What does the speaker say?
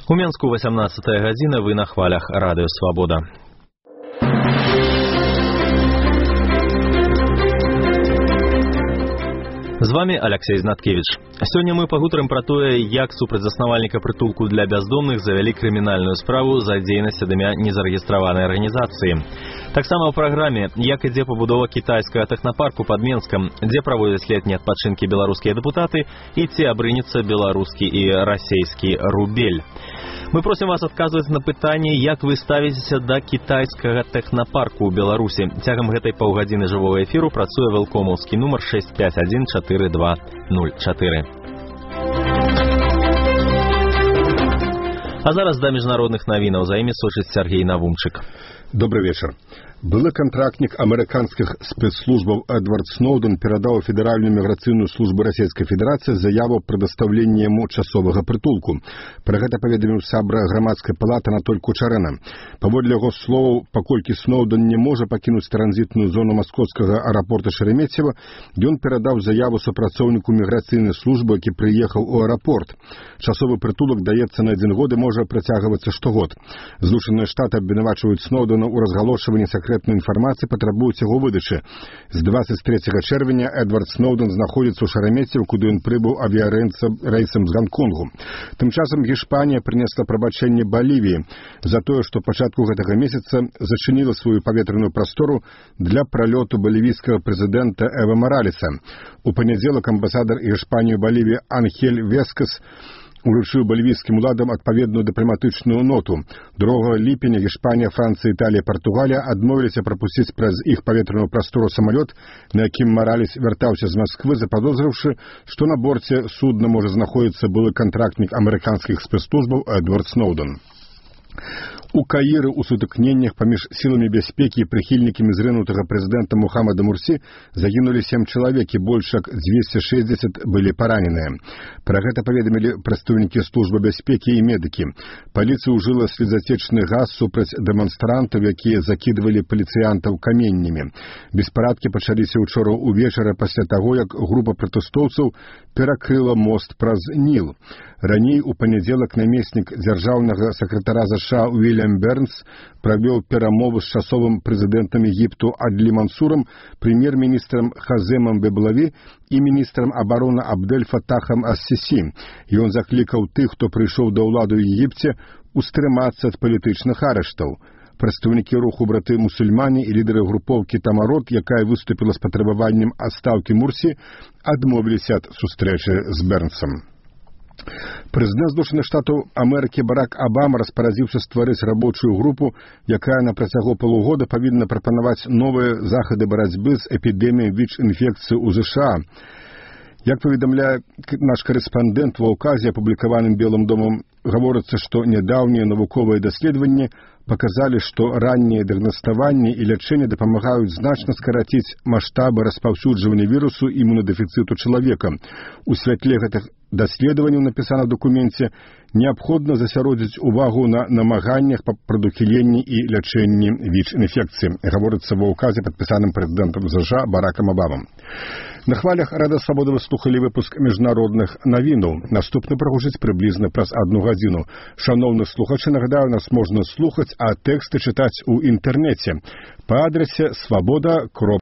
У Менску 18 гадзіна, вы на хвалях Радыё Свабода. З вами Алексей Знаткевич. Сёння мы пагутарым пра тое, як супрацьзаснавальніка прытулку для бяздомных завялі крымінальную справу за дзейнасць ад імя незарэгістраванай арганізацыі. Таксама ў праграме, як ідзе пабудова кітайскага тэхнапарку пад Менскам, дзе праводзяць летнія адпачынкі беларускія дэпутаты і ці абрынецца беларускі і расейскі рубель. Мы просім вас адказваць на пытанне, як вы ставіцеся да кітайскага тэхнапарку ў Беларусі. Цягам гэтай паўгадзіны жывога эфіру працуе вэлкомаўскі нумар 651-4204. А зараз да міжнародных навінаў. За імі сочыць Сергей Навумчык. Добрый вечер. Былы контрактник американских спецслужбов Эдвард Сноуден передал Федеральную миграцыйную службу Российской Федерации заяву предоставления ему часового притулку. Про это поведомил сябра громадской палаты Анатоль Кучарена. Паводле его слов, покольки Сноуден не может покинуть транзитную зону московского аэропорта Шереметьево, он передал заяву супрацоўніку миграцыйной службы, который приехал в аэропорт. Часовый притулок дается на 1 год и может протягиваться штогод. Злученные Штаты обвинувачивают Сноудена у разгалошивания секретной информации, потребують его выдачи. С 23 червня Эдвард Сноуден знаходится у Шереметьево, куда он прибыл авиарейсом с Гонконгу. Тем часом Испания принесла пробачение Боливии за то, что початку этого месяца зачинила свою поветренную простору для пролету боливийского президента Эва Моралеса. У понедельник амбассадор Испании в Боливии Анхель Вескас уручыў балівійскім уладам адпаведную дыпламатычную ноту. 2 ліпеня Іспанія, Францыя, Італія, Партугалія адмовіліся прапусціць праз іх паветраную прастору самалёт, на якім Маралес вяртаўся з Масквы, заподозрыўшы, што на борце судна можа знаходзіцца былы кантрактнік амерыканскіх спецслужбаў Эдвард Сноуден. У Каіры ў сутыкненнях паміж сіламі бяспекі і прыхільнікамі зрынутага прэзідэнта Мухаммада Мурсі загінулі 7 чалавек і больш як 260 былі параненыя. Пра гэта паведамілі прадстаўнікі службы бяспекі і медыкі. Паліцыя ўжыла слезацечны газ супраць дэманстрантаў, якія закідвалі паліцыянтаў каменнямі. Беспарадкі пачаліся ўчора ўвечары пасля таго, як група пратэстоўцаў перакрыла мост праз Ніл. Раней у панядзелак намеснік дзяржаўнага сакратара ЗША Уильям Бернс правёў перамовы з часовым прэзідэнтам Егіпту Адлі Мансурам, прэм'ер-міністрам Хаземам Беблаві і міністрам абароны Абдель Фатахам Ас-Сісі. Ён заклікаў тых, хто прыйшоў да ўлады ў Егіпце, устрымацца ад палітычных арыштаў. Прадстаўнікі руху браты мусульмане і лідары групоўкі Тамарот, якая выступіла з патрабаваннем адстаўкі Мурсі, адмовіліся ад сустрэчы з Бернсам. Прэзідэнт Злучаных Штатаў Амерыкі Барак Абама распарадзіўся стварыць рабочую групу, якая на працягу полугода павінна прапанаваць новыя захады барацьбы з эпідэміяй ВІЧ-інфекцыі ў ЗША. Як паведамляе наш корэспандэнт, ва ўказе, апублікаваным Белым домам, гаворыцца, што нядаўнія навуковыя даследаванні показали, что раннее дыагнаставанне и лечение дапамагаюць значна скараціць маштабы распаўсюджвання вірусу і імунадэфіцыту чалавека. У святле гэтых даследаванняў, напісана ў дакуменце, неабходна засяродзіць увагу на намаганнях па прадухіленні і лячэнні ВІЧ-інфекцыі, гаворыцца ва ўказе, падпісаным прэзідэнтам США Баракам Абамам. На хвалях Радыё Свабода вы слухалі выпуск міжнародных навінаў. Наступны прагучыць прыблізна праз 1 гадзіну. Шановны слухачы, нагадаю, нас можна слухаць, а тэксты чытаць у інтэрнэце па адрасе swaboda.org.